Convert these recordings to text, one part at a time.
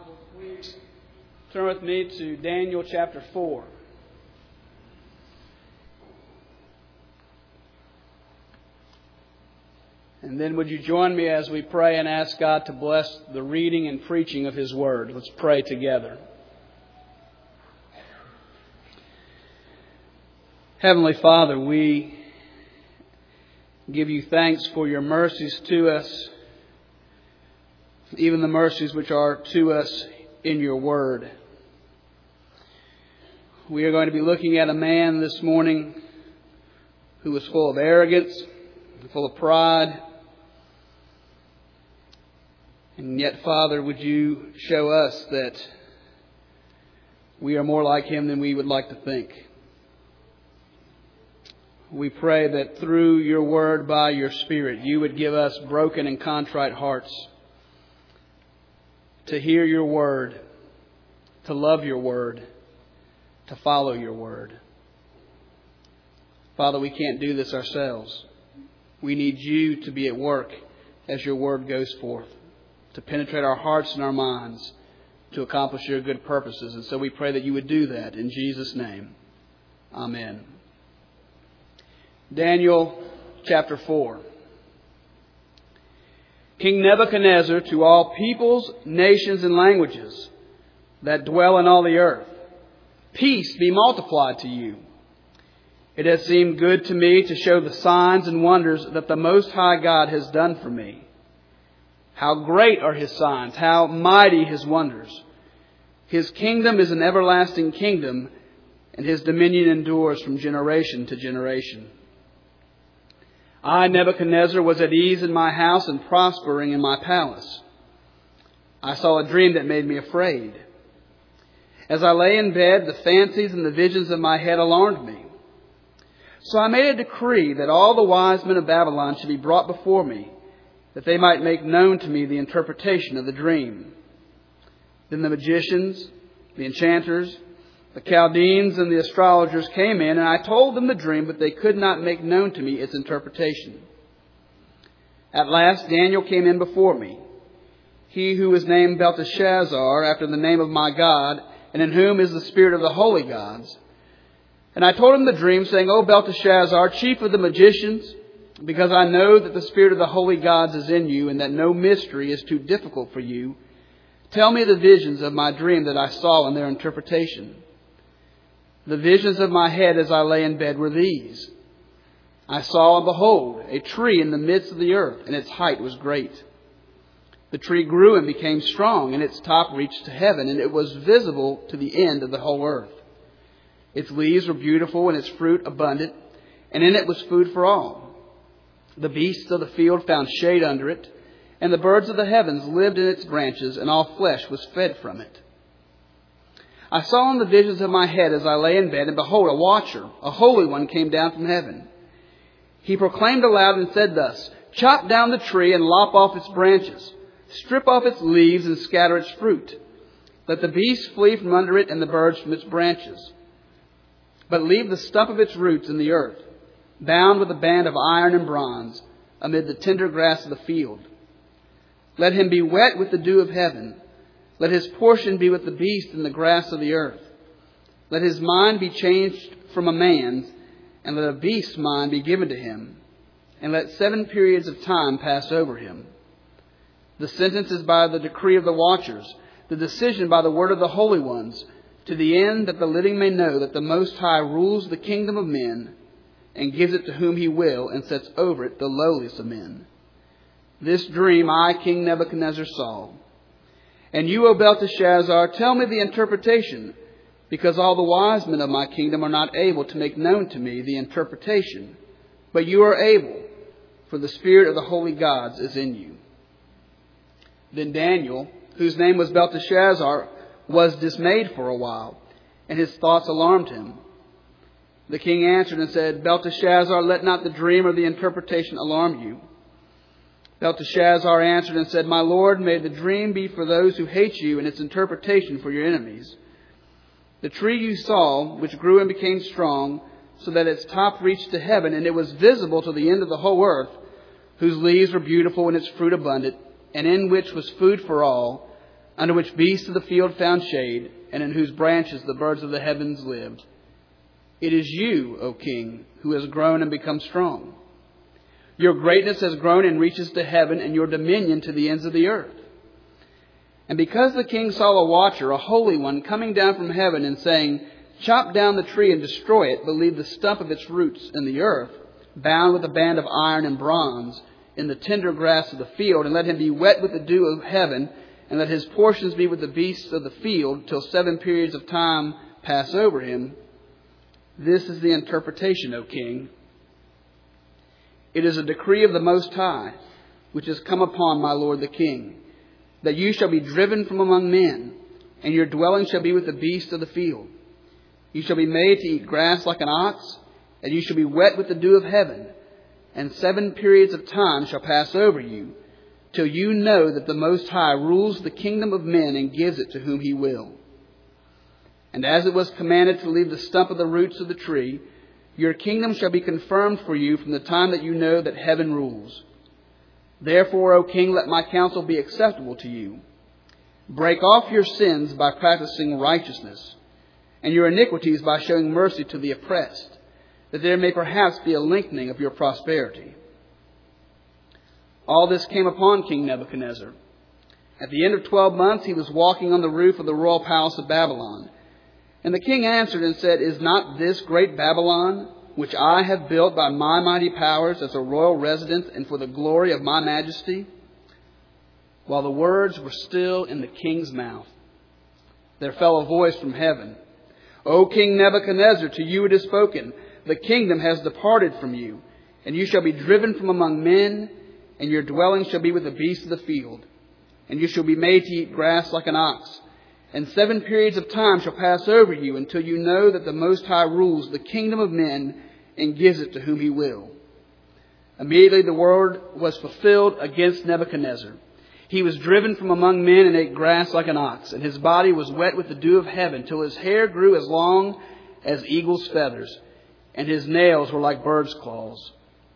Please turn with me to Daniel chapter 4. And then would you join me as we pray and ask God to bless the reading and preaching of His Word. Let's pray together. Heavenly Father, we give you thanks for your mercies to us, even the mercies which are to us in your Word. We are going to be looking at a man this morning who was full of arrogance, full of pride. And yet, Father, would you show us that we are more like him than we would like to think. We pray that through your word, by your Spirit, you would give us broken and contrite hearts to hear your word, to love your word, to follow your word. Father, we can't do this ourselves. We need you to be at work as your word goes forth, to penetrate our hearts and our minds, to accomplish your good purposes. And so we pray that you would do that in Jesus' name. Amen. Daniel chapter 4. King Nebuchadnezzar, to all peoples, nations, and languages that dwell in all the earth, peace be multiplied to you. It has seemed good to me to show the signs and wonders that the Most High God has done for me. How great are His signs, how mighty His wonders. His kingdom is an everlasting kingdom, and His dominion endures from generation to generation. I, Nebuchadnezzar, was at ease in my house and prospering in my palace. I saw a dream that made me afraid. As I lay in bed, the fancies and the visions of my head alarmed me. So I made a decree that all the wise men of Babylon should be brought before me, that they might make known to me the interpretation of the dream. Then the magicians, the enchanters, the Chaldeans, and the astrologers came in, and I told them the dream, but they could not make known to me its interpretation. At last Daniel came in before me, he who is named Belteshazzar, after the name of my God, and in whom is the spirit of the holy gods. And I told him the dream, saying, O Belteshazzar, chief of the magicians, because I know that the spirit of the holy gods is in you, and that no mystery is too difficult for you, tell me the visions of my dream that I saw and their interpretation. The visions of my head as I lay in bed were these. I saw, and behold, a tree in the midst of the earth, and its height was great. The tree grew and became strong, and its top reached to heaven, and it was visible to the end of the whole earth. Its leaves were beautiful, and its fruit abundant, and in it was food for all. The beasts of the field found shade under it, and the birds of the heavens lived in its branches, and all flesh was fed from it. I saw in the visions of my head as I lay in bed, and behold, a watcher, a holy one, came down from heaven. He proclaimed aloud and said thus, Chop down the tree and lop off its branches. Strip off its leaves and scatter its fruit. Let the beasts flee from under it and the birds from its branches. But leave the stump of its roots in the earth, bound with a band of iron and bronze, amid the tender grass of the field. Let him be wet with the dew of heaven. Let his portion be with the beast in the grass of the earth. Let his mind be changed from a man's, and let a beast's mind be given to him. And let 7 periods of time pass over him. The sentence is by the decree of the watchers, the decision by the word of the holy ones, to the end that the living may know that the Most High rules the kingdom of men, and gives it to whom He will, and sets over it the lowliest of men. This dream I, King Nebuchadnezzar, saw. And you, O Belteshazzar, tell me the interpretation, because all the wise men of my kingdom are not able to make known to me the interpretation. But you are able, for the spirit of the holy gods is in you. Then Daniel, whose name was Belteshazzar, was dismayed for a while, and his thoughts alarmed him. The king answered and said, Belteshazzar, let not the dream or the interpretation alarm you. Belteshazzar answered and said, My lord, may the dream be for those who hate you, and its interpretation for your enemies. The tree you saw, which grew and became strong, so that its top reached to heaven, and it was visible to the end of the whole earth, whose leaves were beautiful and its fruit abundant, and in which was food for all, under which beasts of the field found shade, and in whose branches the birds of the heavens lived. It is you, O King, who has grown and become strong. Your greatness has grown and reaches to heaven, and your dominion to the ends of the earth. And because the king saw a watcher, a holy one, coming down from heaven and saying, chop down the tree and destroy it, but leave the stump of its roots in the earth, bound with a band of iron and bronze, in the tender grass of the field, and let him be wet with the dew of heaven, and let his portions be with the beasts of the field, till 7 periods of time pass over him. This is the interpretation, O king. It is a decree of the Most High, which has come upon my lord the king, that you shall be driven from among men, and your dwelling shall be with the beasts of the field. You shall be made to eat grass like an ox, and you shall be wet with the dew of heaven, and 7 periods of time shall pass over you, till you know that the Most High rules the kingdom of men and gives it to whom he will. And as it was commanded to leave the stump of the roots of the tree, your kingdom shall be confirmed for you from the time that you know that heaven rules. Therefore, O king, let my counsel be acceptable to you. Break off your sins by practicing righteousness, and your iniquities by showing mercy to the oppressed, that there may perhaps be a lengthening of your prosperity. All this came upon King Nebuchadnezzar. At the end of 12 months, he was walking on the roof of the royal palace of Babylon. And the king answered and said, is not this great Babylon, which I have built by my mighty powers as a royal residence and for the glory of my majesty? While the words were still in the king's mouth, there fell a voice from heaven. O King Nebuchadnezzar, to you it is spoken, the kingdom has departed from you, and you shall be driven from among men, and your dwelling shall be with the beasts of the field. And you shall be made to eat grass like an ox. And 7 periods of time shall pass over you until you know that the Most High rules the kingdom of men and gives it to whom he will. Immediately the word was fulfilled against Nebuchadnezzar. He was driven from among men and ate grass like an ox, and his body was wet with the dew of heaven till his hair grew as long as eagle's feathers, and his nails were like bird's claws.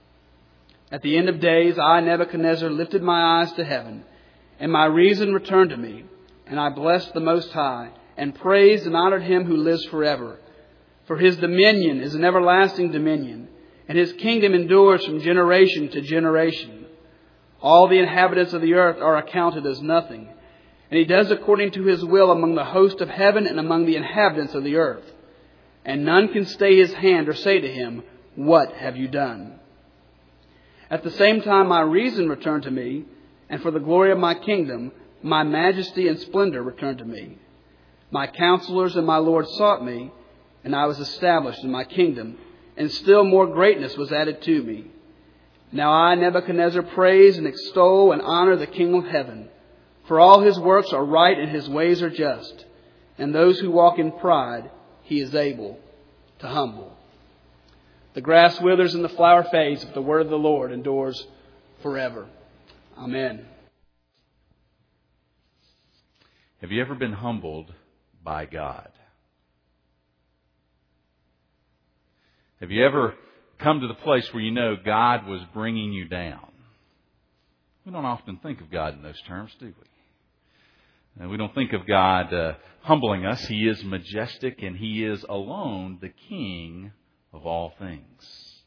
At the end of days, I, Nebuchadnezzar, lifted my eyes to heaven, and my reason returned to me. And I blessed the Most High, and praised and honored him who lives forever. For his dominion is an everlasting dominion, and his kingdom endures from generation to generation. All the inhabitants of the earth are accounted as nothing, and he does according to his will among the host of heaven and among the inhabitants of the earth. And none can stay his hand or say to him, what have you done? At the same time my reason returned to me, and for the glory of my kingdom, my majesty and splendor returned to me. My counselors and my Lord sought me, and I was established in my kingdom, and still more greatness was added to me. Now I, Nebuchadnezzar, praise and extol and honor the King of heaven, for all his works are right and his ways are just, and those who walk in pride he is able to humble. The grass withers and the flower fades, but the word of the Lord endures forever. Amen. Have you ever been humbled by God? Have you ever come to the place where you know God was bringing you down? We don't often think of God in those terms, do we? We don't think of God humbling us. He is majestic, and He is alone the King of all things.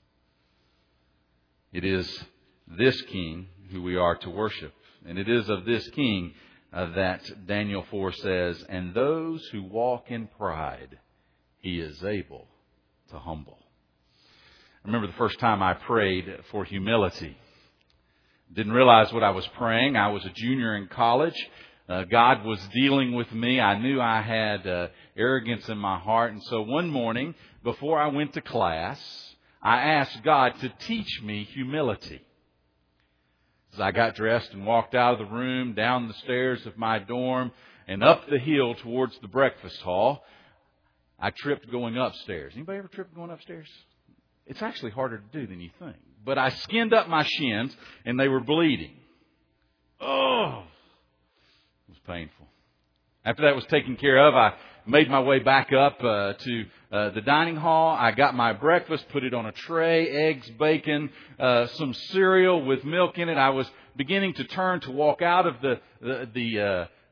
It is this King who we are to worship. And it is of this King that Daniel 4 says, and those who walk in pride, He is able to humble. I remember the first time I prayed for humility. Didn't realize what I was praying. I was a junior in college. God was dealing with me. I knew I had arrogance in my heart. And so one morning, before I went to class, I asked God to teach me humility. As I got dressed and walked out of the room, down the stairs of my dorm, and up the hill towards the breakfast hall, I tripped going upstairs. Anybody ever tripped going upstairs? It's actually harder to do than you think. But I skinned up my shins, and they were bleeding. Oh! It was painful. After that was taken care of, I made my way back up to the dining hall. I got my breakfast, put it on a tray, eggs, bacon, some cereal with milk in it. I was beginning to turn to walk out of the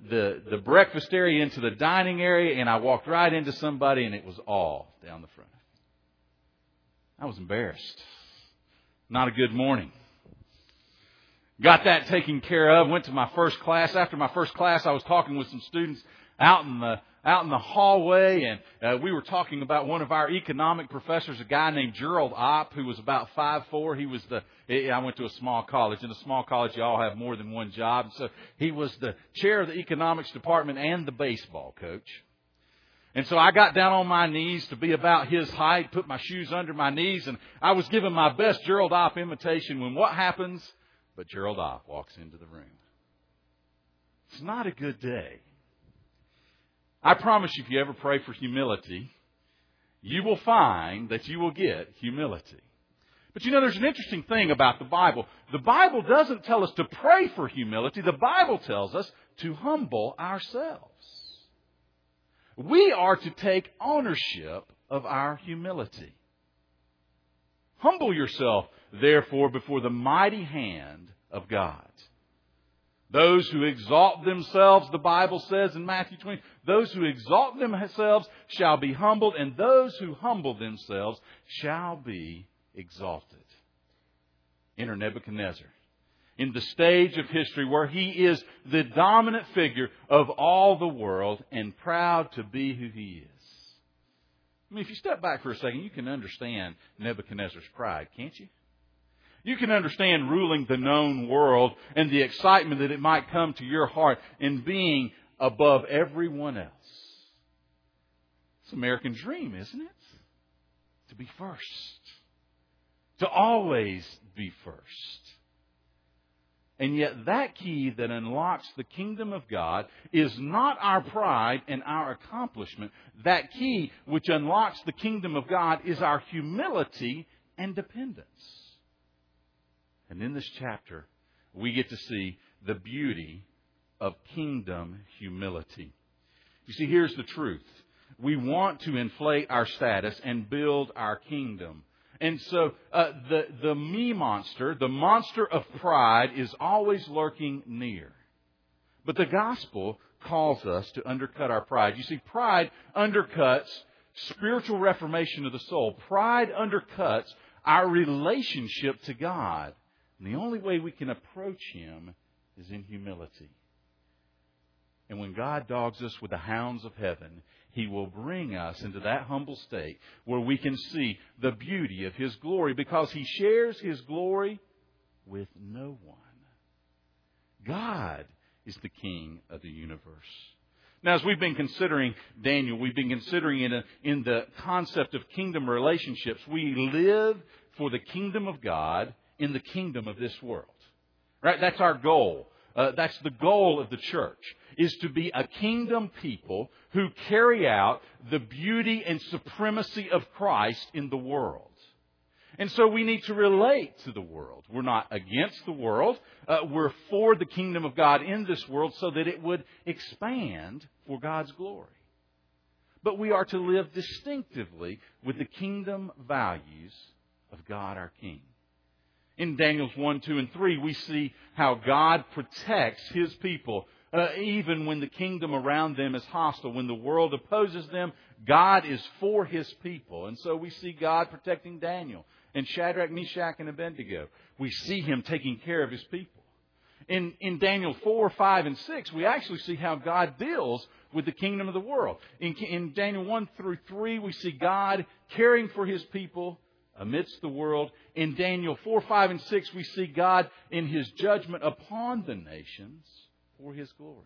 the breakfast area into the dining area, and I walked right into somebody, and it was all down the front. I was embarrassed. Not a good morning. Got that taken care of. Went to my first class. After my first class, I was talking with some students out in the hallway, and we were talking about one of our economic professors, a guy named Gerald Opp, who was about 5'4". He was I went to a small college. In a small college, you all have more than one job. So he was the chair of the economics department and the baseball coach. And so I got down on my knees to be about his height, put my shoes under my knees, and I was giving my best Gerald Opp imitation when what happens? But Gerald Opp walks into the room. It's not a good day. I promise you, if you ever pray for humility, you will find that you will get humility. But there's an interesting thing about the Bible. The Bible doesn't tell us to pray for humility. The Bible tells us to humble ourselves. We are to take ownership of our humility. Humble yourself, therefore, before the mighty hand of God. Those who exalt themselves, the Bible says in Matthew 20, those who exalt themselves shall be humbled, and those who humble themselves shall be exalted. Enter Nebuchadnezzar in the stage of history where he is the dominant figure of all the world and proud to be who he is. I mean, if you step back for a second, you can understand Nebuchadnezzar's pride, can't you? You can understand ruling the known world and the excitement that it might come to your heart in being above everyone else. It's an American dream, isn't it? To be first. To always be first. And yet that key that unlocks the kingdom of God is not our pride and our accomplishment. That key which unlocks the kingdom of God is our humility and dependence. And in this chapter, we get to see the beauty of kingdom humility. You see, here's the truth. We want to inflate our status and build our kingdom. And so the me monster, the monster of pride, is always lurking near. But the gospel calls us to undercut our pride. You see, pride undercuts spiritual reformation of the soul. Pride undercuts our relationship to God. And the only way we can approach Him is in humility. And when God dogs us with the hounds of heaven, He will bring us into that humble state where we can see the beauty of His glory, because He shares His glory with no one. God is the King of the universe. Now, as we've been considering Daniel, we've been considering in the concept of kingdom relationships. We live for the kingdom of God in the kingdom of this world. Right? That's our goal. That's the goal of the church, is to be a kingdom people who carry out the beauty and supremacy of Christ in the world. And so we need to relate to the world. We're not against the world. We're for the kingdom of God in this world so that it would expand for God's glory. But we are to live distinctively with the kingdom values of God our King. In Daniel's 1, 2, and 3, we see how God protects His people even when the kingdom around them is hostile. When the world opposes them, God is for His people. And so we see God protecting Daniel and Shadrach, Meshach, and Abednego. We see Him taking care of His people. In Daniel 4, 5, and 6, we actually see how God deals with the kingdom of the world. In Daniel 1 through 3, we see God caring for His people amidst the world. In Daniel 4, 5, and 6, we see God in His judgment upon the nations for His glory.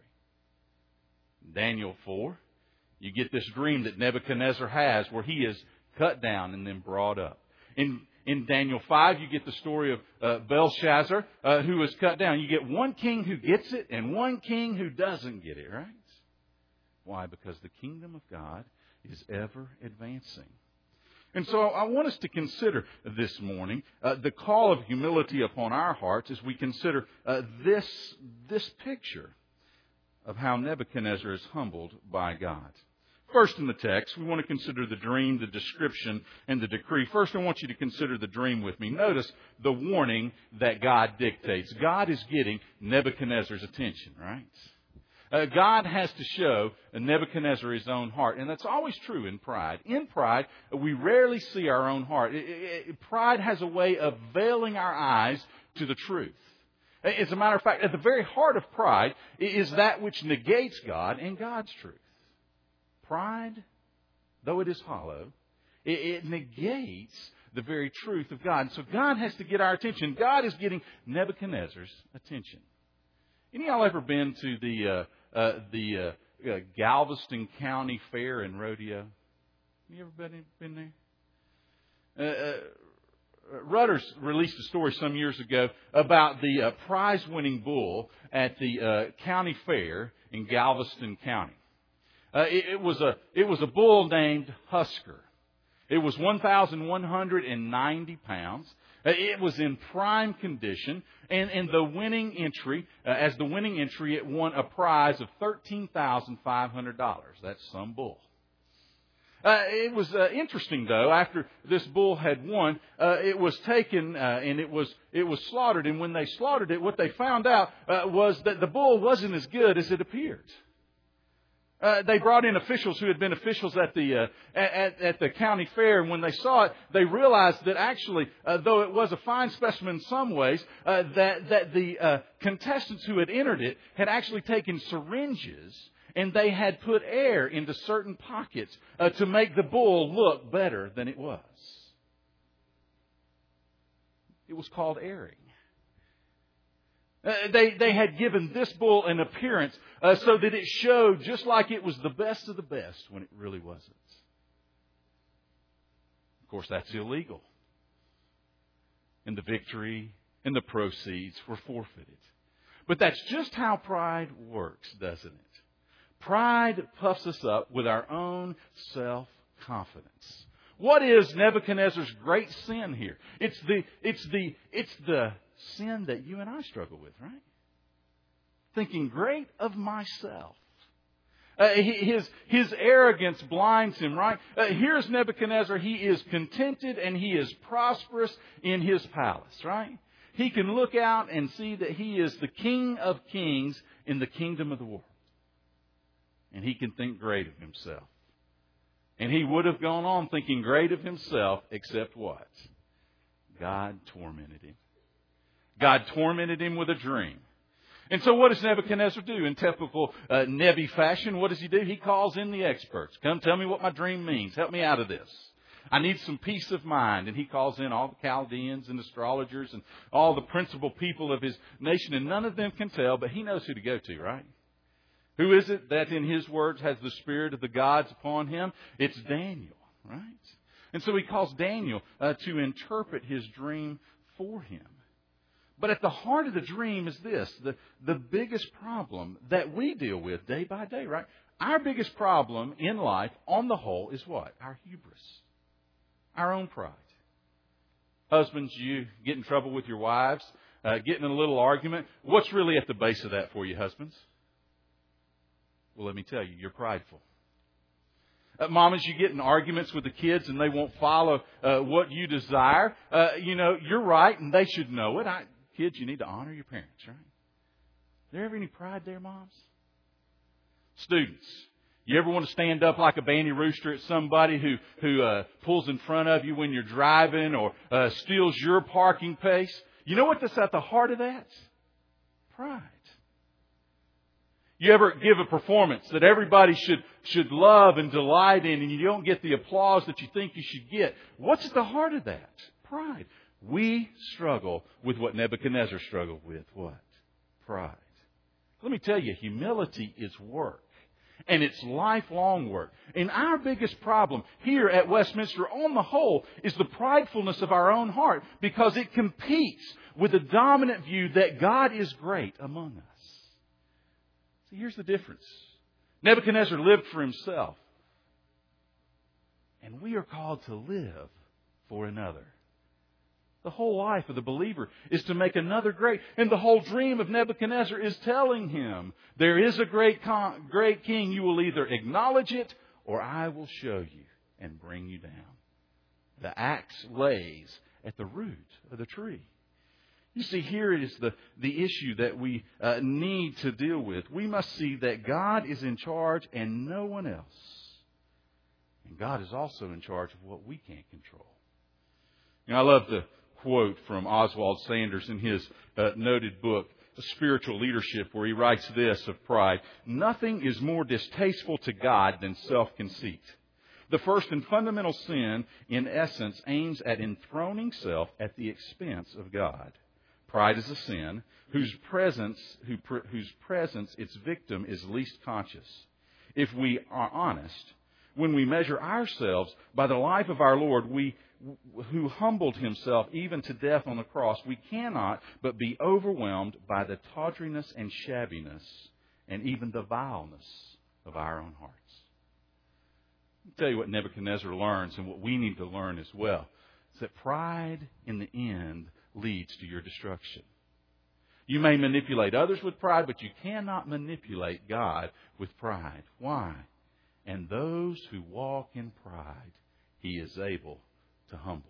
In Daniel 4, you get this dream that Nebuchadnezzar has where he is cut down and then brought up. In Daniel 5, you get the story of Belshazzar who is cut down. You get one king who gets it and one king who doesn't get it, right? Why? Because the kingdom of God is ever advancing. And so I want us to consider this morning the call of humility upon our hearts as we consider this picture of how Nebuchadnezzar is humbled by God. First in the text, we want to consider the dream, the description, and the decree. First, I want you to consider the dream with me. Notice the warning that God dictates. God is getting Nebuchadnezzar's attention, right? God has to show Nebuchadnezzar his own heart. And that's always true in pride. In pride, we rarely see our own heart. Pride has a way of veiling our eyes to the truth. As a matter of fact, at the very heart of pride is that which negates God and God's truth. Pride, though it is hollow, it negates the very truth of God. And so God has to get our attention. God is getting Nebuchadnezzar's attention. Any of y'all ever been to the Galveston County Fair and Rodeo? You ever been there? Rudders released a story some years ago about the prize-winning bull at the county fair in Galveston County. It was a bull named Husker. It was 1,190 pounds. It was in prime condition, and the winning entry, it won a prize of $13,500. That's some bull. It was interesting, though. After this bull had won, it was taken and it was slaughtered. And when they slaughtered it, what they found out was that the bull wasn't as good as it appeared. They brought in officials who had been officials at the county fair, and when they saw it, they realized that actually, though it was a fine specimen in some ways, that the contestants who had entered it had actually taken syringes and they had put air into certain pockets to make the bull look better than it was. It was called airing. They had given this bull an appearance so that it showed just like it was the best of the best when it really wasn't. Of course, that's illegal. And the victory and the proceeds were forfeited. But that's just how pride works, doesn't it? Pride puffs us up with our own self-confidence. What is Nebuchadnezzar's great sin here? It's the sin that you and I struggle with, right? Thinking great of myself. His arrogance blinds him, right? Here's Nebuchadnezzar. He is contented and he is prosperous in his palace, right? He can look out and see that he is the King of Kings in the kingdom of the world. And he can think great of himself. And he would have gone on thinking great of himself, except what? God tormented him. God tormented him with a dream. And so what does Nebuchadnezzar do? In typical Nebi fashion, what does he do? He calls in the experts. Come tell me what my dream means. Help me out of this. I need some peace of mind. And he calls in all the Chaldeans and astrologers and all the principal people of his nation. And none of them can tell, but he knows who to go to, right? Who is it that in his words has the spirit of the gods upon him? It's Daniel, right? And so he calls Daniel to interpret his dream for him. But at the heart of the dream is this, the biggest problem that we deal with day by day, right? Our biggest problem in life, on the whole, is what? Our hubris. Our own pride. Husbands, you get in trouble with your wives, get in a little argument. What's really at the base of that for you, husbands? Well, let me tell you, you're prideful. Mamas, you get in arguments with the kids and they won't follow what you desire. You're right and they should know it. Kids, you need to honor your parents, right? Is there ever any pride there, moms? Students, you ever want to stand up like a banty rooster at somebody who pulls in front of you when you're driving or steals your parking space? You know what's at the heart of that? Pride. You ever give a performance that everybody should love and delight in and you don't get the applause that you think you should get? What's at the heart of that? Pride. We struggle with what Nebuchadnezzar struggled with. What? Pride. Let me tell you, humility is work. And it's lifelong work. And our biggest problem here at Westminster, on the whole, is the pridefulness of our own heart because it competes with the dominant view that God is great among us. See, here's the difference. Nebuchadnezzar lived for himself. And we are called to live for another. The whole life of the believer is to make another great. And the whole dream of Nebuchadnezzar is telling him, there is a great king. You will either acknowledge it or I will show you and bring you down. The axe lays at the root of the tree. You see, here is the issue that we need to deal with. We must see that God is in charge and no one else. And God is also in charge of what we can't control. You know, I love the quote from Oswald Sanders in his noted book, Spiritual Leadership, where he writes this of pride: "Nothing is more distasteful to God than self-conceit. The first and fundamental sin, in essence, aims at enthroning self at the expense of God. Pride is a sin whose presence its victim is least conscious. If we are honest, when we measure ourselves by the life of our Lord, who humbled himself even to death on the cross, we cannot but be overwhelmed by the tawdriness and shabbiness and even the vileness of our own hearts." I'll tell you what Nebuchadnezzar learns, and what we need to learn as well, is that pride in the end leads to your destruction. You may manipulate others with pride, but you cannot manipulate God with pride. Why? "And those who walk in pride, he is able to humble."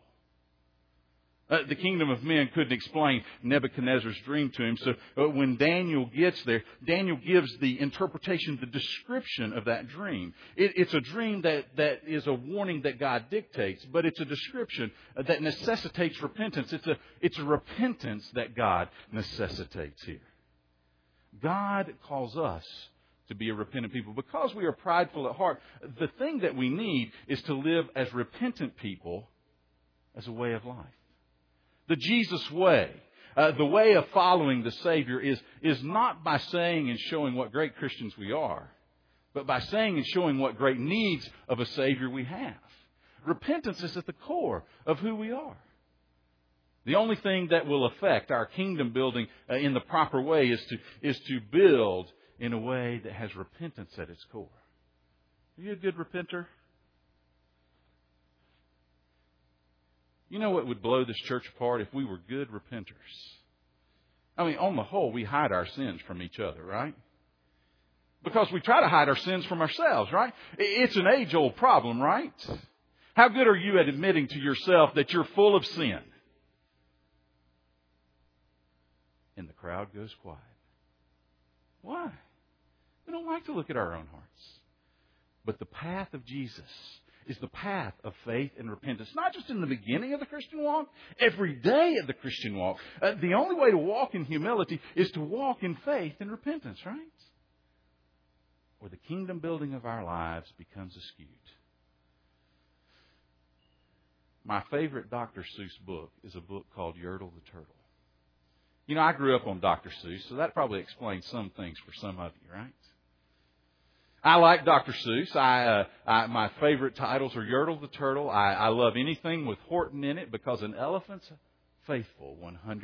The kingdom of men couldn't explain Nebuchadnezzar's dream to him. So when Daniel gets there, Daniel gives the interpretation, the description of that dream. It's a dream that is a warning that God dictates, but it's a description that necessitates repentance. It's a repentance that God necessitates here. God calls us to be a repentant people. Because we are prideful at heart, the thing that we need is to live as repentant people as a way of life. The Jesus way, the way of following the Savior is not by saying and showing what great Christians we are, but by saying and showing what great needs of a Savior we have. Repentance is at the core of who we are. The only thing that will affect our kingdom building in the proper way is to build in a way that has repentance at its core. Are you a good repenter? You know what would blow this church apart if we were good repenters? I mean, on the whole, we hide our sins from each other, right? Because we try to hide our sins from ourselves, right? It's an age-old problem, right? How good are you at admitting to yourself that you're full of sin? And the crowd goes quiet. Why? We don't like to look at our own hearts. But the path of Jesus is the path of faith and repentance. Not just in the beginning of the Christian walk, every day of the Christian walk. The only way to walk in humility is to walk in faith and repentance, right? Or the kingdom building of our lives becomes skewed. My favorite Dr. Seuss book is a book called Yertle the Turtle. You know, I grew up on Dr. Seuss, so that probably explains some things for some of you, right? I like Dr. Seuss. My favorite titles are Yertle the Turtle. I love anything with Horton in it because an elephant's faithful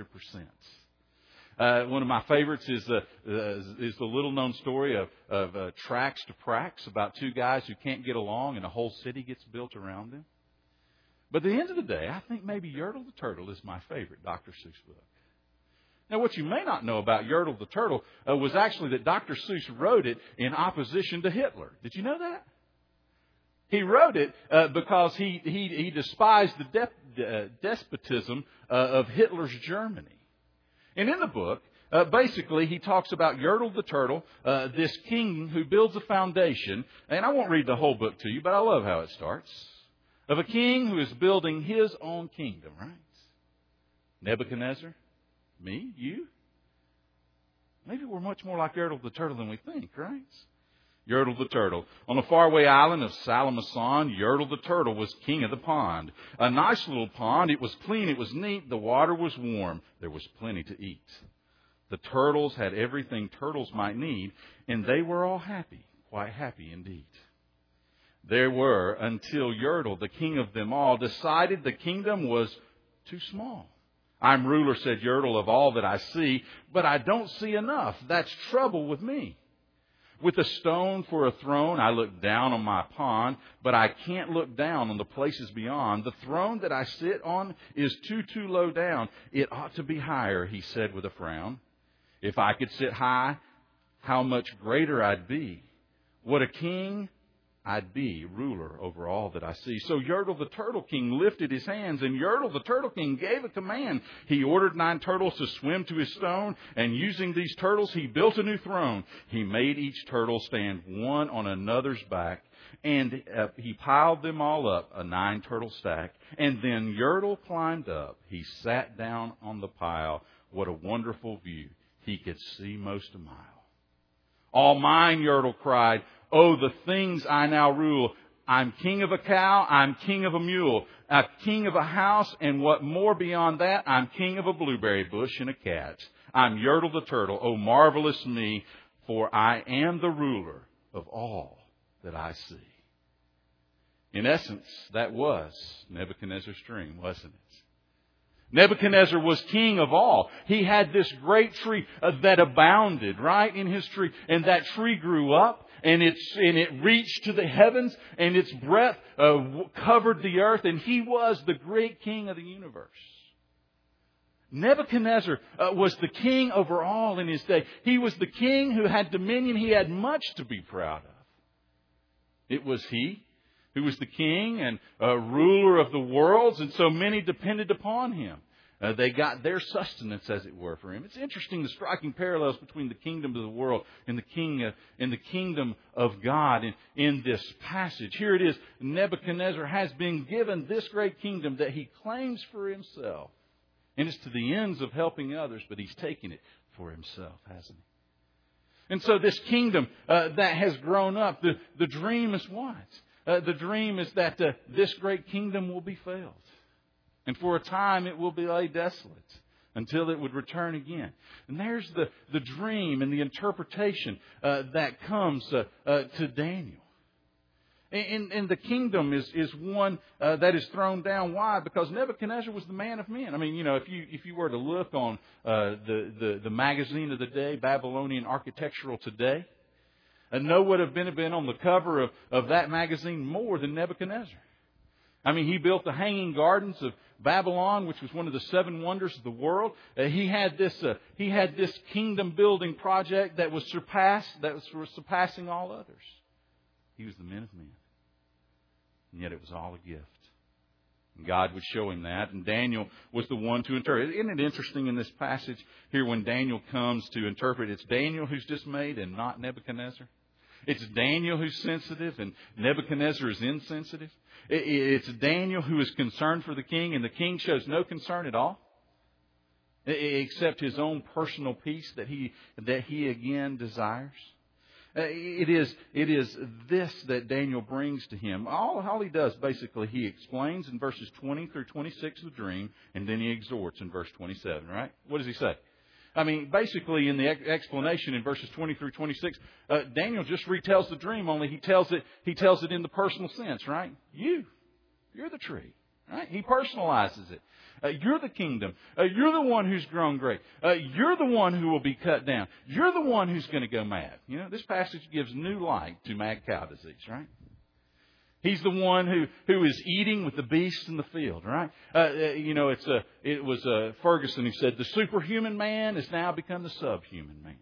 100%. One of my favorites is the little-known story of Trax to Prax, about two guys who can't get along and a whole city gets built around them. But at the end of the day, I think maybe Yertle the Turtle is my favorite Dr. Seuss book. Now, what you may not know about Yertle the Turtle was actually that Dr. Seuss wrote it in opposition to Hitler. Did you know that? He wrote it because he despised the despotism of Hitler's Germany. And in the book, basically, he talks about Yertle the Turtle, this king who builds a foundation. And I won't read the whole book to you, but I love how it starts. Of a king who is building his own kingdom, right? Nebuchadnezzar. Me? You? Maybe we're much more like Yertle the Turtle than we think, right? Yertle the Turtle. On the faraway island of Salamason, Yertle the Turtle was king of the pond. A nice little pond. It was clean. It was neat. The water was warm. There was plenty to eat. The turtles had everything turtles might need, and they were all happy, quite happy indeed. There were until Yertle, the king of them all, decided the kingdom was too small. "I'm ruler," said Yertle, "of all that I see, but I don't see enough. That's trouble with me. With a stone for a throne, I look down on my pond, but I can't look down on the places beyond. The throne that I sit on is too low down. It ought to be higher," he said with a frown. "If I could sit high, how much greater I'd be. What a king I'd be ruler over all that I see. So Yertle the Turtle King lifted his hands, and Yertle the Turtle King gave a command. He ordered 9 turtles to swim to his stone, and using these turtles, he built a new throne. He made each turtle stand one on another's back, and he piled them all up, a 9-turtle stack. And then Yertle climbed up. He sat down on the pile. What a wonderful view. He could see most a mile. All mine, Yertle cried. Oh, the things I now rule. I'm king of a cow, I'm king of a mule, a king of a house, and what more beyond that, I'm king of a blueberry bush and a cat. I'm Yertle the Turtle, oh marvelous me, for I am the ruler of all that I see. In essence, that was Nebuchadnezzar's dream, wasn't it? Nebuchadnezzar was king of all. He had this great tree that abounded, right, in his tree. And that tree grew up, and it reached to the heavens, and its breadth covered the earth, and he was the great king of the universe. Nebuchadnezzar was the king over all in his day. He was the king who had dominion. He had much to be proud of. It was he who was the king and ruler of the worlds, and so many depended upon him. They got their sustenance, as it were, for him. It's interesting the striking parallels between the kingdom of the world and the kingdom of God in this passage. Here it is. Nebuchadnezzar has been given this great kingdom that he claims for himself. And it's to the ends of helping others, but he's taken it for himself, hasn't he? And so this kingdom that has grown up, the dream is what? The dream is that this great kingdom will be failed. And for a time it will be laid desolate until it would return again. And there's the dream and the interpretation that comes to Daniel. And the kingdom is one that is thrown down. Why? Because Nebuchadnezzar was the man of men. I mean, you know, if you were to look on the magazine of the day, Babylonian Architectural Today, and no would have been on the cover of that magazine more than Nebuchadnezzar. I mean, he built the Hanging Gardens of Babylon, which was one of the 7 wonders of the world. He had this kingdom building project that was surpassing all others. He was the man of men. And yet it was all a gift. And God would show him that. And Daniel was the one to interpret. Isn't it interesting in this passage here when Daniel comes to interpret, it's Daniel who's dismayed and not Nebuchadnezzar? It's Daniel who's sensitive and Nebuchadnezzar is insensitive. It's Daniel who is concerned for the king, and the king shows no concern at all, except his own personal peace that he again desires. It is this that Daniel brings to him. All he does, basically, he explains in verses 20 through 26 the dream, and then he exhorts in verse 27, right? What does he say? I mean, basically, in the explanation in verses 20 through 26, Daniel just retells the dream, only he tells it in the personal sense, right? You're the tree, right? He personalizes it. You're the kingdom. You're the one who's grown great. You're the one who will be cut down. You're the one who's going to go mad. You know, this passage gives new light to mad cow disease, right? He's the one who is eating with the beasts in the field, right? It was Ferguson who said, the superhuman man has now become the subhuman man.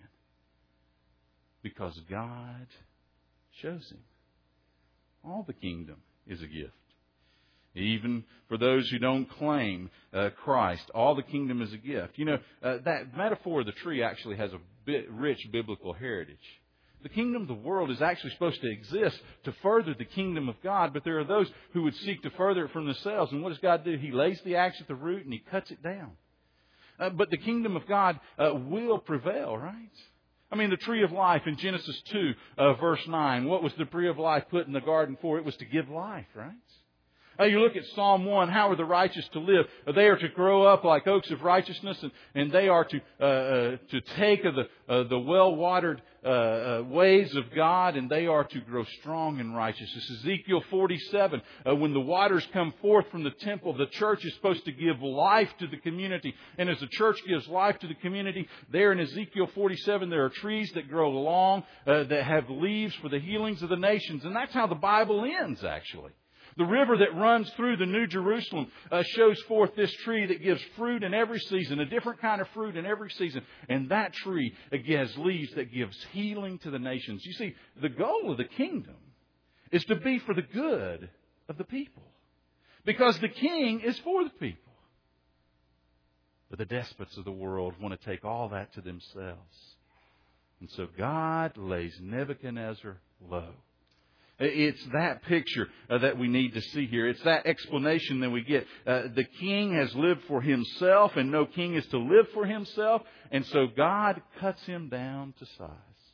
Because God shows him. All the kingdom is a gift. Even for those who don't claim Christ, all the kingdom is a gift. You know, that metaphor of the tree actually has a rich biblical heritage. The kingdom of the world is actually supposed to exist to further the kingdom of God, but there are those who would seek to further it from themselves. And what does God do? He lays the axe at the root and He cuts it down. But the kingdom of God will prevail, right? I mean, the tree of life in Genesis 2, verse 9, what was the tree of life put in the garden for? It was to give life, right? You look at Psalm 1, how are the righteous to live? They are to grow up like oaks of righteousness, and they are to take of the well-watered ways of God, and they are to grow strong in righteousness. Ezekiel 47, when the waters come forth from the temple, the church is supposed to give life to the community. And as the church gives life to the community, there in Ezekiel 47, there are trees that grow along, that have leaves for the healings of the nations. And that's how the Bible ends, actually. The river that runs through the New Jerusalem shows forth this tree that gives fruit in every season, a different kind of fruit in every season. And that tree has leaves that gives healing to the nations. You see, the goal of the kingdom is to be for the good of the people. Because the king is for the people. But the despots of the world want to take all that to themselves. And so God lays Nebuchadnezzar low. It's that picture that we need to see here. It's that explanation that we get. The king has lived for himself, and no king is to live for himself. And so God cuts him down to size.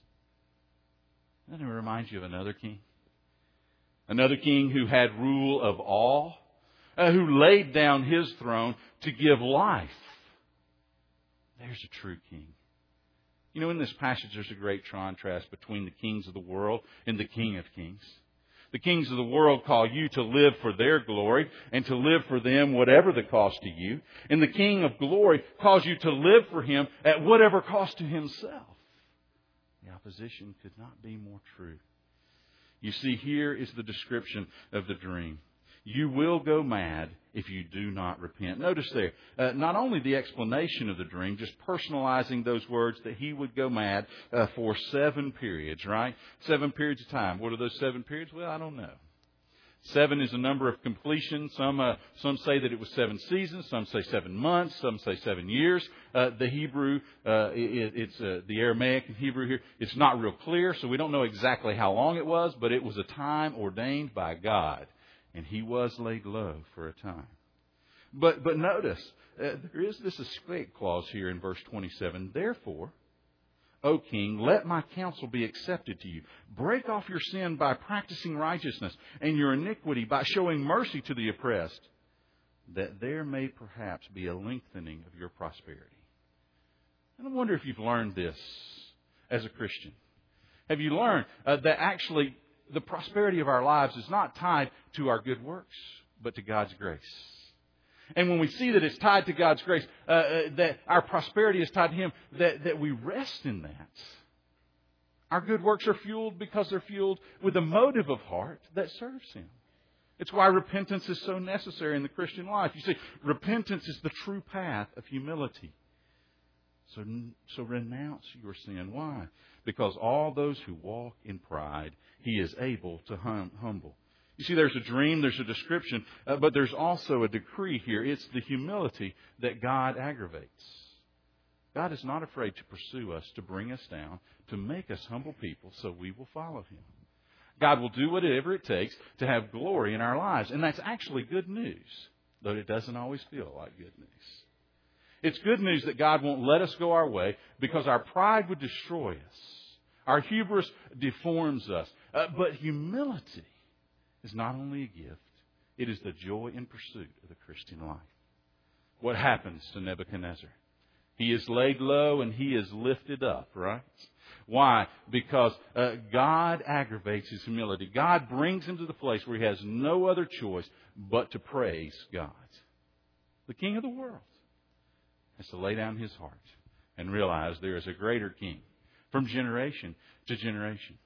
Doesn't it remind you of another king? Another king who had rule of all, who laid down his throne to give life. There's a true king. You know, in this passage, there's a great contrast between the kings of the world and the King of Kings. The kings of the world call you to live for their glory and to live for them whatever the cost to you. And the King of Glory calls you to live for Him at whatever cost to Himself. The opposition could not be more true. You see, here is the description of the dream. You will go mad if you do not repent. Notice there, not only the explanation of the dream, just personalizing those words that he would go mad for 7 periods, right? 7 periods of time. What are those 7 periods? Well, I don't know. 7 is a number of completion. Some say that it was 7 seasons. Some say 7 months. Some say 7 years. The Hebrew, it's the Aramaic and Hebrew here. It's not real clear, so we don't know exactly how long it was, but it was a time ordained by God. And he was laid low for a time. But notice, there is this escape clause here in verse 27. Therefore, O king, let my counsel be accepted to you. Break off your sin by practicing righteousness, and your iniquity by showing mercy to the oppressed, that there may perhaps be a lengthening of your prosperity. And I wonder if you've learned this as a Christian. Have you learned that actually the prosperity of our lives is not tied to our good works, but to God's grace? And when we see that it's tied to God's grace, that our prosperity is tied to Him, that we rest in that. Our good works are fueled because they're fueled with a motive of heart that serves Him. It's why repentance is so necessary in the Christian life. You see, repentance is the true path of humility. So renounce your sin. Why? Because all those who walk in pride, He is able to humble. You see, there's a dream, there's a description, but there's also a decree here. It's the humility that God aggravates. God is not afraid to pursue us, to bring us down, to make us humble people so we will follow Him. God will do whatever it takes to have glory in our lives. And that's actually good news, though it doesn't always feel like good news. It's good news that God won't let us go our way because our pride would destroy us. Our hubris deforms us. But humility is not only a gift, it is the joy and pursuit of the Christian life. What happens to Nebuchadnezzar? He is laid low and he is lifted up, right? Why? Because God aggravates his humility. God brings him to the place where he has no other choice but to praise God. The King of the world has to lay down his heart and realize there is a greater King from generation to generation.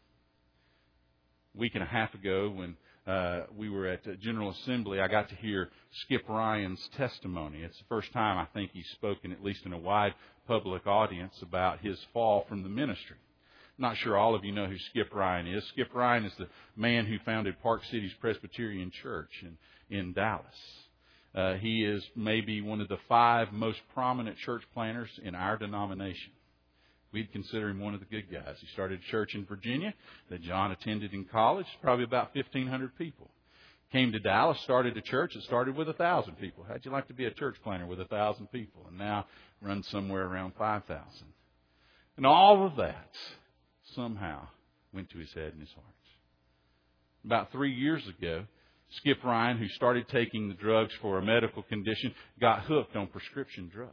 A week and a half ago when we were at General Assembly, I got to hear Skip Ryan's testimony. It's the first time I think he's spoken, at least in a wide public audience, about his fall from the ministry. I'm not sure all of you know who Skip Ryan is. Skip Ryan is the man who founded Park Cities Presbyterian Church in Dallas. He is maybe one of the 5 most prominent church planters in our denomination. We'd consider him one of the good guys. He started a church in Virginia that John attended in college, probably about 1,500 people. Came to Dallas, started a church that started with 1,000 people. How'd you like to be a church planter with 1,000 people? And now runs somewhere around 5,000. And all of that somehow went to his head and his heart. About 3 years ago, Skip Ryan, who started taking the drugs for a medical condition, got hooked on prescription drugs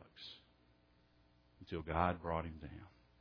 until God brought him down.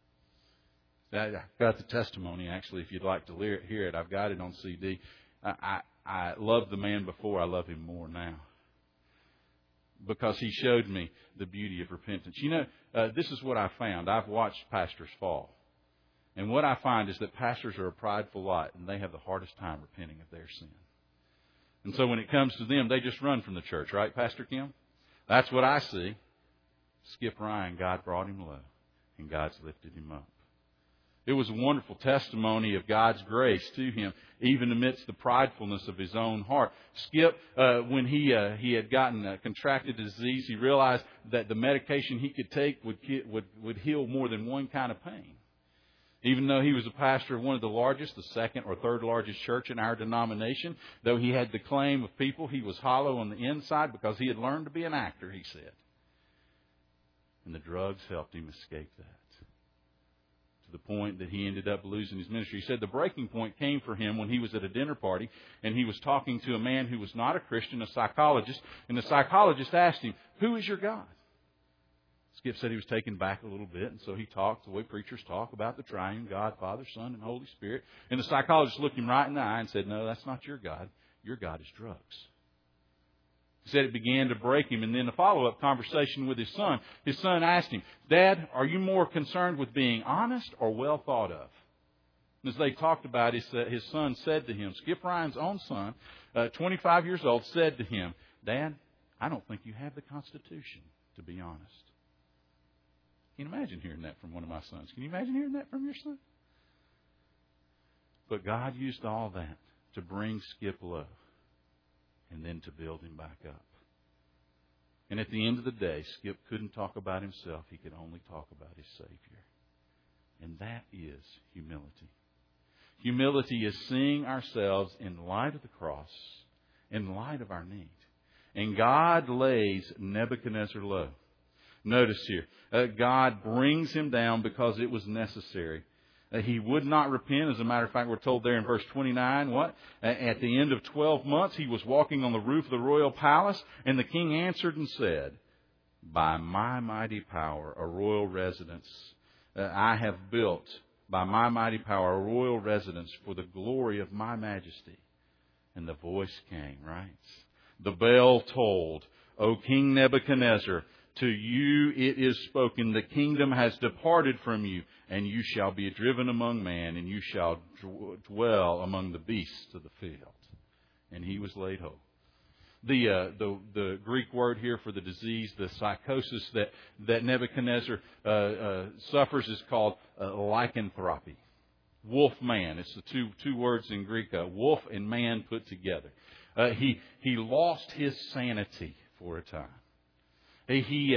I've got the testimony, actually, if you'd like to hear it. I've got it on CD. I loved the man before. I love him more now. Because he showed me the beauty of repentance. You know, this is what I found. I've watched pastors fall. And what I find is that pastors are a prideful lot, and they have the hardest time repenting of their sin. And so when it comes to them, they just run from the church, right, Pastor Kim? That's what I see. Skip Ryan, God brought him low, and God's lifted him up. It was a wonderful testimony of God's grace to him, even amidst the pridefulness of his own heart. Skip, when he had gotten contracted disease, he realized that the medication he could take would heal more than one kind of pain. Even though he was a pastor of one of the largest, the second or third largest church in our denomination, though he had the claim of people, he was hollow on the inside because he had learned to be an actor, he said. And the drugs helped him escape that, to the point that he ended up losing his ministry. He said the breaking point came for him when he was at a dinner party and he was talking to a man who was not a Christian, a psychologist, and the psychologist asked him, "Who is your God?" Skip said he was taken back a little bit, and so he talked the way preachers talk about the triune God, Father, Son, and Holy Spirit. And the psychologist looked him right in the eye and said, "No, that's not your God. Your God is drugs." He said it began to break him. And then a follow-up conversation with his son asked him, "Dad, are you more concerned with being honest or well thought of?" And as they talked about it, his son said to him, Skip Ryan's own son, 25 years old, said to him, "Dad, I don't think you have the constitution to be honest." Can you imagine hearing that from one of my sons? Can you imagine hearing that from your son? But God used all that to bring Skip low and then to build him back up. And at the end of the day, Skip couldn't talk about himself. He could only talk about his Savior. And that is humility. Humility is seeing ourselves in light of the cross, in light of our need. And God lays Nebuchadnezzar low. Notice here, God brings him down because it was necessary. He would not repent. As a matter of fact, we're told there in verse 29, at the end of 12 months, he was walking on the roof of the royal palace, and the king answered and said, "By my mighty power, a royal residence, I have built, by my mighty power, a royal residence for the glory of my majesty." And the voice came, right? The bell tolled, "O King Nebuchadnezzar, to you it is spoken, the kingdom has departed from you, and you shall be driven among man, and you shall dwell among the beasts of the field." And he was laid low. The Greek word here for the disease, the psychosis that Nebuchadnezzar suffers, is called lycanthropy. Wolf man. It's the two words in Greek, wolf and man put together. He lost his sanity for a time. He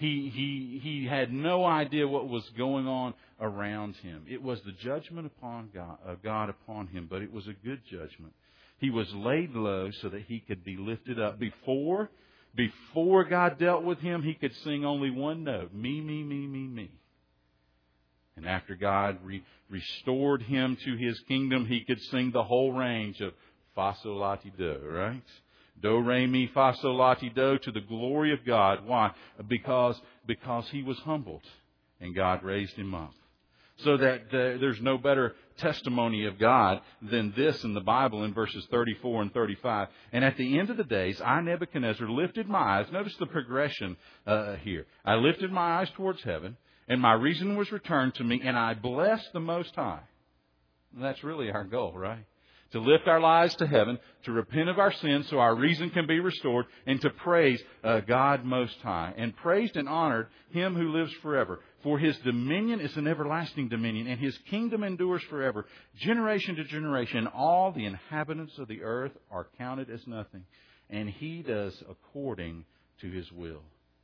had no idea what was going on around him. It was the judgment of God upon him, but it was a good judgment. He was laid low so that he could be lifted up. Before God dealt with him, he could sing only one note: me, me, me, me, me. And after God restored him to his kingdom, he could sing the whole range of fa, sol, la, ti, do, right? Do, re, mi, fa, sol, la, ti, do, to the glory of God. Why? Because he was humbled and God raised him up. So that there's no better testimony of God than this in the Bible in verses 34 and 35. "And at the end of the days, I, Nebuchadnezzar, lifted my eyes." Notice the progression here. "I lifted my eyes towards heaven, and my reason was returned to me, and I blessed the Most High." And that's really our goal, right? To lift our lives to heaven, to repent of our sins so our reason can be restored, and to praise God Most High. "And praised and honored Him who lives forever. For His dominion is an everlasting dominion, and His kingdom endures forever. Generation to generation, all the inhabitants of the earth are counted as nothing. And He does according to His will.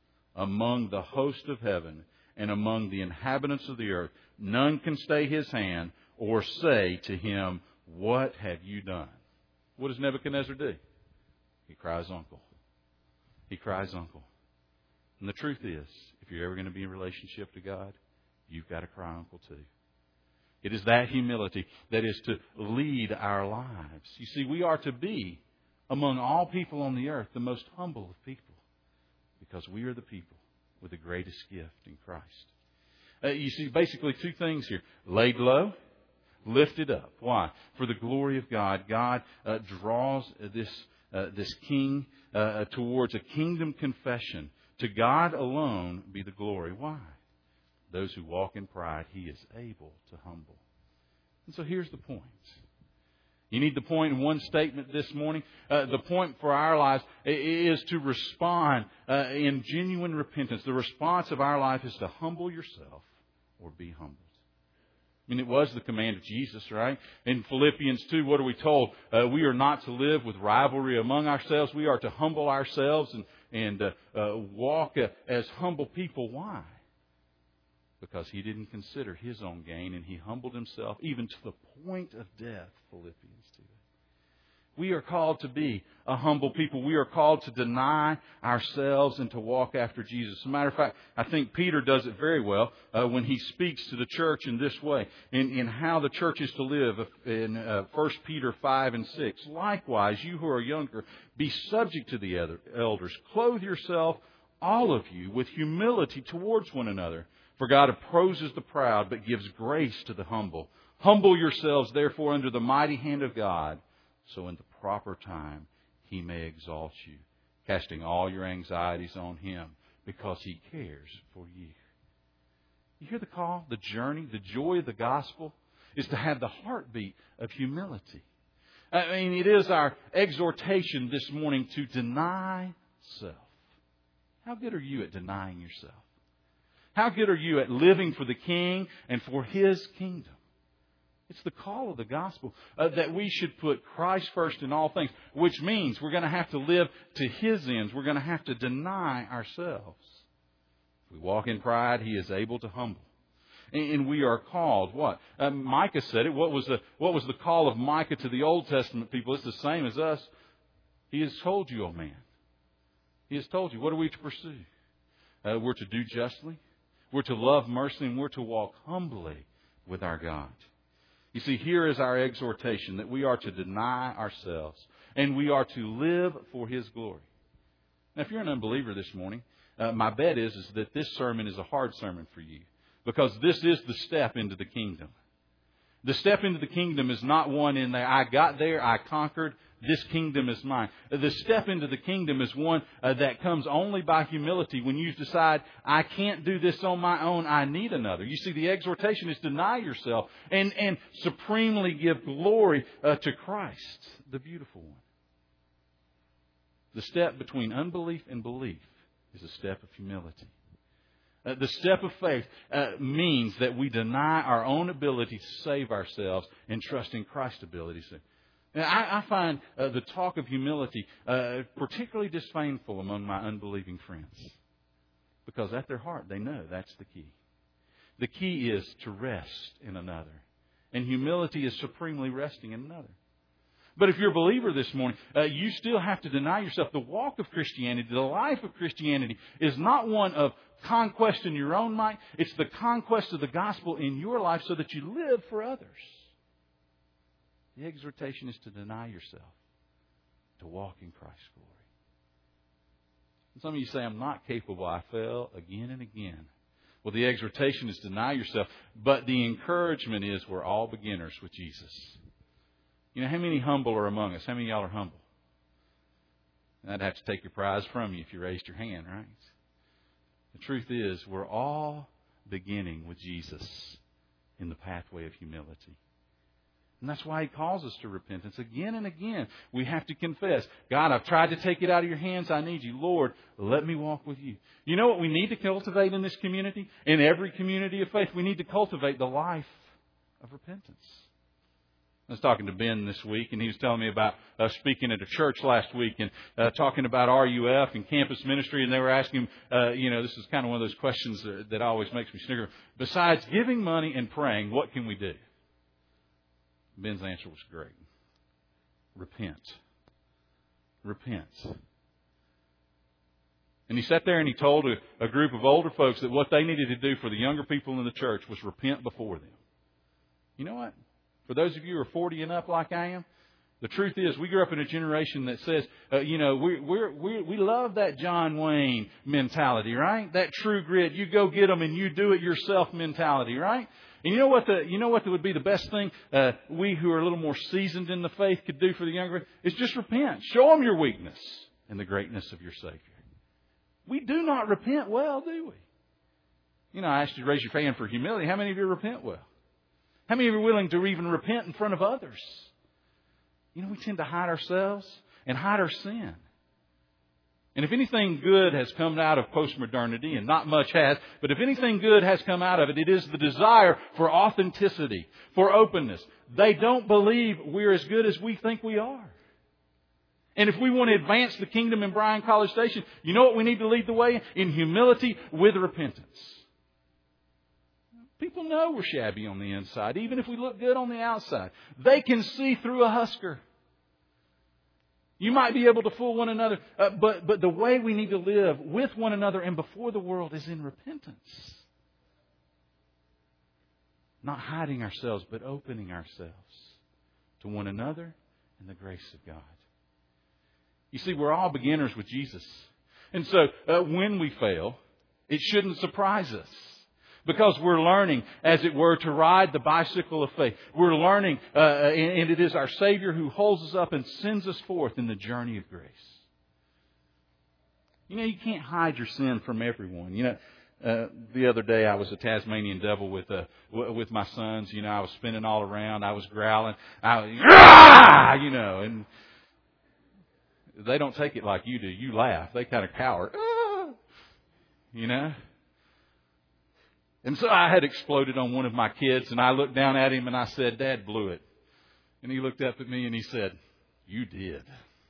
Among the host of heaven and among the inhabitants of the earth, none can stay His hand or say to Him, 'What have you done?'" What does Nebuchadnezzar do? He cries uncle. He cries uncle. And the truth is, if you're ever going to be in relationship to God, you've got to cry uncle too. It is that humility that is to lead our lives. You see, we are to be, among all people on the earth, the most humble of people, because we are the people with the greatest gift in Christ. You see, basically two things here: laid low, lifted up. Why? For the glory of God. God draws this king towards a kingdom confession. To God alone be the glory. Why? Those who walk in pride, He is able to humble. And so here's the point. You need the point in one statement this morning. The point for our lives is to respond in genuine repentance. The response of our life is to humble yourself or be humbled. I mean, it was the command of Jesus, right? In Philippians 2, what are we told? We are not to live with rivalry among ourselves. We are to humble ourselves and walk as humble people. Why? Because He didn't consider His own gain, and He humbled Himself even to the point of death, Philippians 2. We are called to be a humble people. We are called to deny ourselves and to walk after Jesus. As a matter of fact, I think Peter does it very well when he speaks to the church in this way, in how the church is to live in 1 Peter 5 and 6. Likewise, you who are younger, be subject to the elders. Clothe yourself, all of you, with humility towards one another. For God opposes the proud, but gives grace to the humble. Humble yourselves, therefore, under the mighty hand of God, so in the proper time He may exalt you, casting all your anxieties on Him, because He cares for you. You hear the call, the journey, the joy of the gospel is to have the heartbeat of humility. I mean, it is our exhortation this morning to deny self. How good are you at denying yourself? How good are you at living for the King and for His kingdom? It's the call of the gospel that we should put Christ first in all things, which means we're going to have to live to His ends. We're going to have to deny ourselves. If we walk in pride, He is able to humble. And we are called, what? Micah said it. What was the call of Micah to the Old Testament people? It's the same as us. He has told you, O man. He has told you. What are we to pursue? We're to do justly. We're to love mercy, and we're to walk humbly with our God. You see, here is our exhortation, that we are to deny ourselves and we are to live for His glory. Now, if you're an unbeliever this morning, my bet is that this sermon is a hard sermon for you, because this is the step into the kingdom. The step into the kingdom is not one in there, I got there, I conquered, this kingdom is mine. The step into the kingdom is one that comes only by humility, when you decide, I can't do this on my own, I need another. You see, the exhortation is deny yourself and supremely give glory to Christ, the beautiful one. The step between unbelief and belief is a step of humility. The step of faith means that we deny our own ability to save ourselves and trust in Christ's ability to save. Now, I find the talk of humility particularly disdainful among my unbelieving friends, because at their heart they know that's the key. The key is to rest in another, and humility is supremely resting in another. But if you're a believer this morning, you still have to deny yourself. The walk of Christianity, the life of Christianity, is not one of conquest in your own might. It's the conquest of the gospel in your life so that you live for others. The exhortation is to deny yourself, to walk in Christ's glory. And some of you say, I'm not capable. I fail again and again. Well, the exhortation is deny yourself. But the encouragement is we're all beginners with Jesus. You know, how many humble are among us? How many of y'all are humble? I'd have to take your prize from you if you raised your hand, right? The truth is, we're all beginning with Jesus in the pathway of humility. And that's why He calls us to repentance again and again. We have to confess, God, I've tried to take it out of your hands. I need you. Lord, let me walk with you. You know what we need to cultivate in this community? In every community of faith, we need to cultivate the life of repentance. I was talking to Ben this week, and he was telling me about speaking at a church last week and talking about RUF and campus ministry. And they were asking, this is kind of one of those questions that always makes me snicker. Besides giving money and praying, what can we do? Ben's answer was great. Repent. Repent. And he sat there and he told a group of older folks that what they needed to do for the younger people in the church was repent before them. You know what? For those of you who are 40 and up like I am, the truth is we grew up in a generation that says, we love that John Wayne mentality, right? That true grit, you go get them and you do it yourself mentality, right? And you know what would be the best thing we who are a little more seasoned in the faith could do for the younger is just repent. Show them your weakness and the greatness of your Savior. We do not repent well, do we? You know, I asked you to raise your hand for humility. How many of you repent well? How many of you are willing to even repent in front of others? You know, we tend to hide ourselves and hide our sin. And if anything good has come out of postmodernity, and not much has, but if anything good has come out of it, it is the desire for authenticity, for openness. They don't believe we're as good as we think we are. And if we want to advance the kingdom in Bryan College Station, you know what we need to lead the way? In humility with repentance. People know we're shabby on the inside, even if we look good on the outside. They can see through a husker. You might be able to fool one another, but the way we need to live with one another and before the world is in repentance. Not hiding ourselves, but opening ourselves to one another and the grace of God. You see, we're all beginners with Jesus. And so when we fail, it shouldn't surprise us. Because we're learning, as it were, to ride the bicycle of faith. We're learning, and it is our Savior who holds us up and sends us forth in the journey of grace. You know, you can't hide your sin from everyone. You know, the other day I was a Tasmanian devil with my sons. You know, I was spinning all around. I was growling. You know, and they don't take it like you do. You laugh. They kind of cower. You know. And so I had exploded on one of my kids, and I looked down at him and I said, "Dad blew it." And he looked up at me and he said, "You did."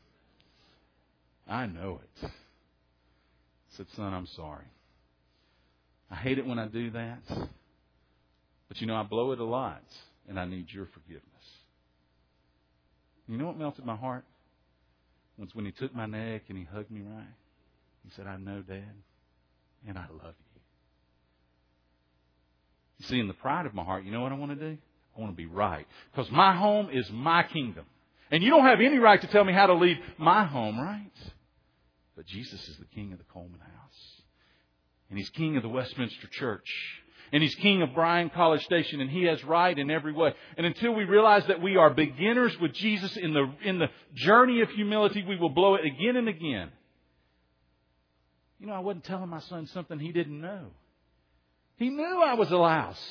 I know it. I said, "Son, I'm sorry. I hate it when I do that. But you know, I blow it a lot, and I need your forgiveness." You know what melted my heart? Was when he took my neck and he hugged me right. He said, "I know, Dad, and I love you." You see, in the pride of my heart, you know what I want to do? I want to be right. Because my home is my kingdom. And you don't have any right to tell me how to lead my home, right? But Jesus is the King of the Coleman House. And He's King of the Westminster Church. And He's King of Bryan College Station. And He has right in every way. And until we realize that we are beginners with Jesus in the journey of humility, we will blow it again and again. You know, I wasn't telling my son something he didn't know. He knew I was a louse.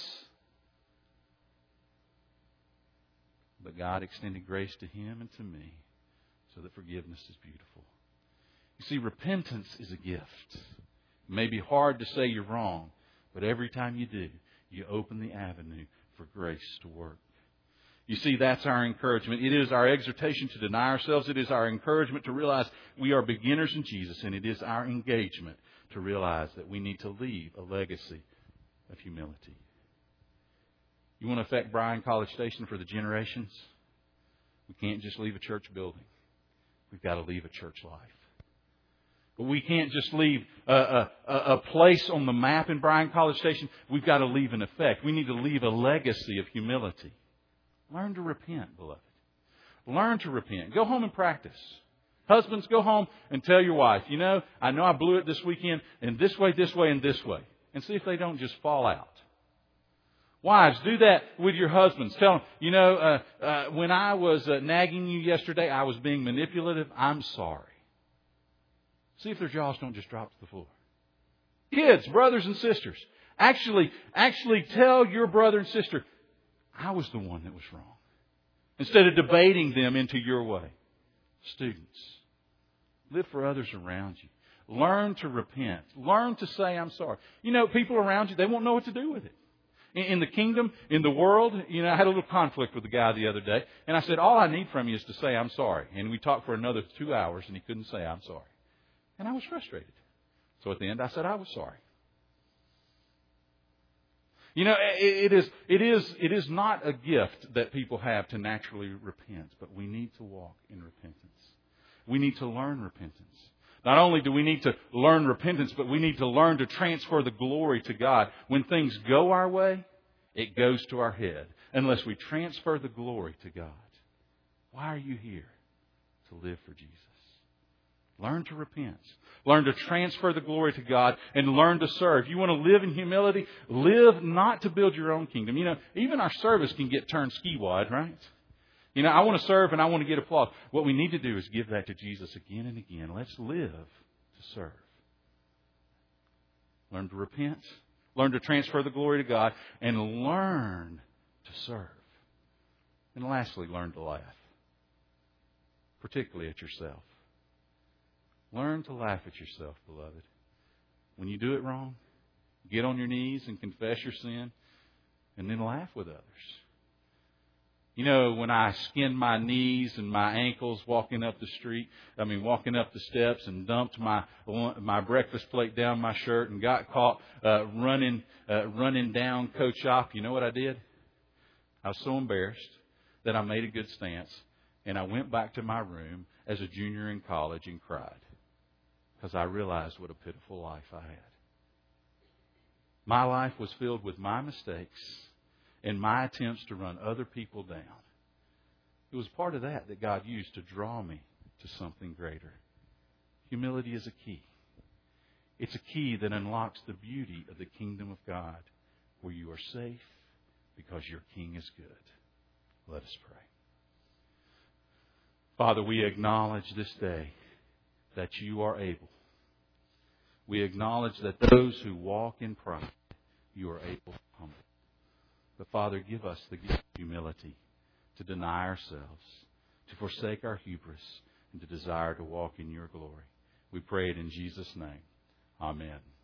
But God extended grace to him and to me so that forgiveness is beautiful. You see, repentance is a gift. It may be hard to say you're wrong, but every time you do, you open the avenue for grace to work. You see, that's our encouragement. It is our exhortation to deny ourselves. It is our encouragement to realize we are beginners in Jesus. And it is our engagement to realize that we need to leave a legacy of humility. You want to affect Bryan College Station for the generations? We can't just leave a church building. We've got to leave a church life. But we can't just leave a place on the map in Bryan College Station. We've got to leave an effect. We need to leave a legacy of humility. Learn to repent, beloved. Learn to repent. Go home and practice. Husbands, go home and tell your wife, you know I blew it this weekend, and this way, and this way. And see if they don't just fall out. Wives, do that with your husbands. Tell them, when I was nagging you yesterday, I was being manipulative. I'm sorry. See if their jaws don't just drop to the floor. Kids, brothers and sisters, actually tell your brother and sister, I was the one that was wrong. Instead of debating them into your way. Students, live for others around you. Learn to repent. Learn to say, I'm sorry. You know, people around you, they won't know what to do with it. In the kingdom, in the world, I had a little conflict with the guy the other day. And I said, all I need from you is to say, I'm sorry. And we talked for another 2 hours and he couldn't say, I'm sorry. And I was frustrated. So at the end, I said, I was sorry. You know, it is not a gift that people have to naturally repent, but we need to walk in repentance. We need to learn repentance. Not only do we need to learn repentance, but we need to learn to transfer the glory to God. When things go our way, it goes to our head. Unless we transfer the glory to God. Why are you here? To live for Jesus. Learn to repent. Learn to transfer the glory to God and learn to serve. You want to live in humility? Live not to build your own kingdom. You know, even our service can get turned ski-wide, right? You know, I want to serve and I want to get applause. What we need to do is give that to Jesus again and again. Let's live to serve. Learn to repent. Learn to transfer the glory to God. And learn to serve. And lastly, learn to laugh. Particularly at yourself. Learn to laugh at yourself, beloved. When you do it wrong, get on your knees and confess your sin, and then laugh with others. You know, when I skinned my knees and my ankles walking up the steps and dumped my breakfast plate down my shirt and got caught running down Coach Opp, you know what I did? I was so embarrassed that I made a good stance, and I went back to my room as a junior in college and cried because I realized what a pitiful life I had. My life was filled with my mistakes and my attempts to run other people down. It was part of that God used to draw me to something greater. Humility is a key. It's a key that unlocks the beauty of the kingdom of God, where you are safe because your King is good. Let us pray. Father, we acknowledge this day that you are able. We acknowledge that those who walk in pride, you are able to humble. But Father, give us the gift of humility to deny ourselves, to forsake our hubris, and to desire to walk in your glory. We pray it in Jesus' name. Amen.